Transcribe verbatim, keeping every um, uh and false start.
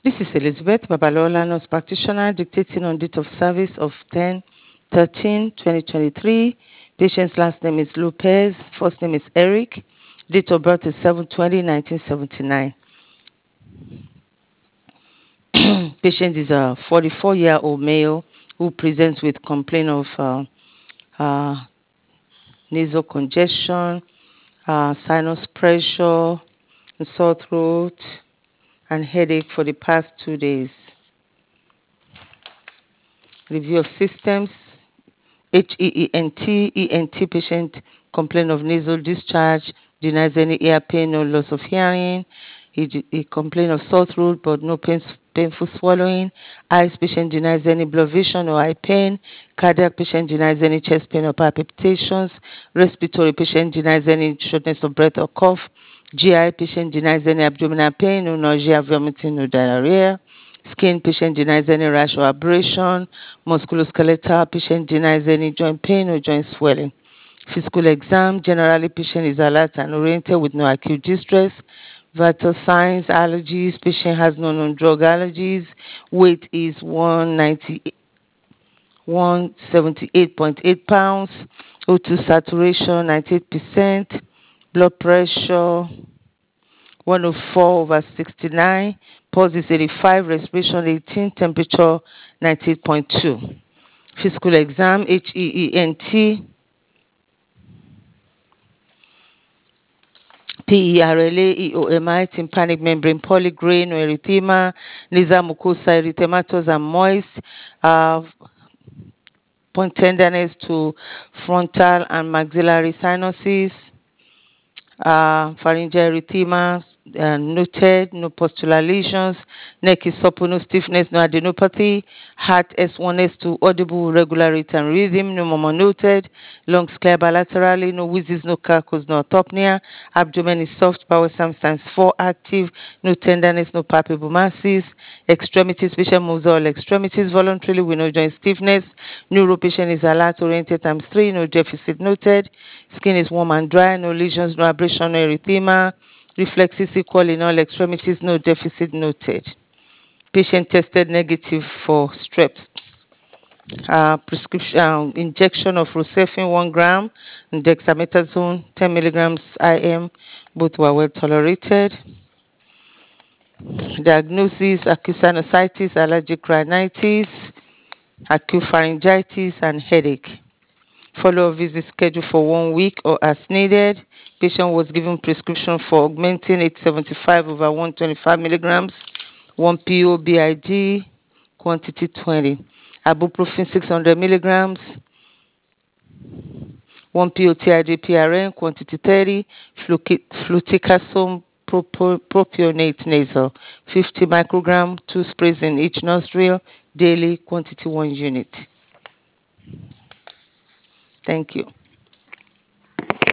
This is Elizabeth Babalola, nurse practitioner, dictating on date of service of ten thirteen twenty twenty-three. Patient's last name is Lopez, first name is Eric. Date of birth is seven twenty nineteen seventy-nine. Patient is a forty-four-year-old male who presents with complaint of uh, uh, nasal congestion, uh, sinus pressure, sore throat, and headache for the past two days. Review of systems. H E E N T, E N T patient complain of nasal discharge, denies any ear pain or loss of hearing. He, he complain of sore throat but no pain, painful swallowing. Eyes patient denies any blood vision or eye pain. Cardiac patient denies any chest pain or palpitations. Respiratory patient denies any shortness of breath or cough. G I patient denies any abdominal pain, no nausea, vomiting, no diarrhea. Skin patient denies any rash or abrasion. Musculoskeletal patient denies any joint pain or joint swelling. Physical exam, generally patient is alert and oriented with no acute distress. Vital signs, allergies, patient has no known drug allergies. Weight is one ninety, one seventy-eight point eight pounds. O two saturation ninety-eight percent. Blood pressure one oh four over sixty-nine, pulse is eighty-five, respiration eighteen, temperature ninety-eight point two. Physical exam, H E E N T, P E R L A, E O M I, tympanic membrane polygrain or erythema, nasal mucosa erythematous and moist, uh, point tenderness to frontal and maxillary sinuses, uh, pharyngeal erythema uh, noted, no postular lesions, neck is supple, no stiffness, no adenopathy, heart S one, S two, audible, regular rate and rhythm, no murmur noted, lungs clear bilaterally, no wheezes, no carcos, no autopnea, abdomen is soft, bowel sometimes four active, no tenderness, no palpable masses, extremities, patient moves all extremities voluntarily with no joint stiffness, neuro patient is alert, oriented times three, no deficit noted, skin is warm and dry, no lesions, no abrasion, no erythema, reflexes equal in all extremities, no deficit noted. Patient tested negative for strep. Uh, prescription uh, injection of Rocephin one gram and dexamethasone ten milligrams I M, both were well tolerated. Diagnosis: acute sinusitis, allergic rhinitis, acute pharyngitis, and headache. Follow-up visit scheduled for one week or as needed. Patient was given prescription for augmentin eight seventy-five over one hundred twenty-five milligrams, one P O B I D, quantity twenty. Ibuprofen six hundred milligrams, one P O T I D P R N, quantity thirty. Fluticasone propionate nasal, fifty microgram, two sprays in each nostril, daily, quantity one unit. Thank you.